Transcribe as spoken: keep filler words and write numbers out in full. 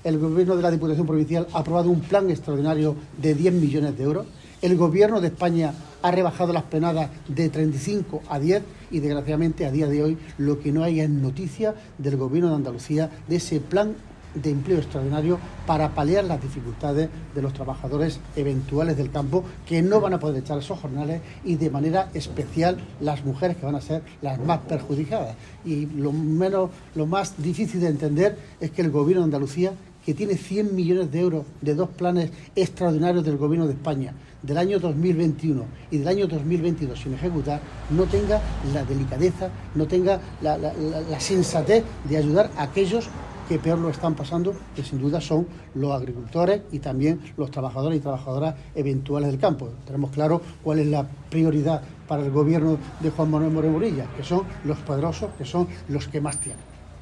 el Gobierno de la Diputación Provincial ha aprobado un plan extraordinario de diez millones de euros. El Gobierno de España ha rebajado las penadas de treinta y cinco a diez y, desgraciadamente, a día de hoy lo que no hay es noticia del Gobierno de Andalucía de ese plan de empleo extraordinario para paliar las dificultades de los trabajadores eventuales del campo que no van a poder echar esos jornales, y de manera especial las mujeres, que van a ser las más perjudicadas. Y lo, menos, lo más difícil de entender es que el Gobierno de Andalucía, que tiene cien millones de euros de dos planes extraordinarios del Gobierno de España del año dos mil veintiuno y del año dos mil veintidós sin ejecutar, no tenga la delicadeza, no tenga la, la, la, la sensatez de ayudar a aquellos que peor lo están pasando, que sin duda son los agricultores y también los trabajadores y trabajadoras eventuales del campo. Tenemos claro cuál es la prioridad para el Gobierno de Juan Manuel Moreno Bonilla, que son los poderosos, que son los que más tienen.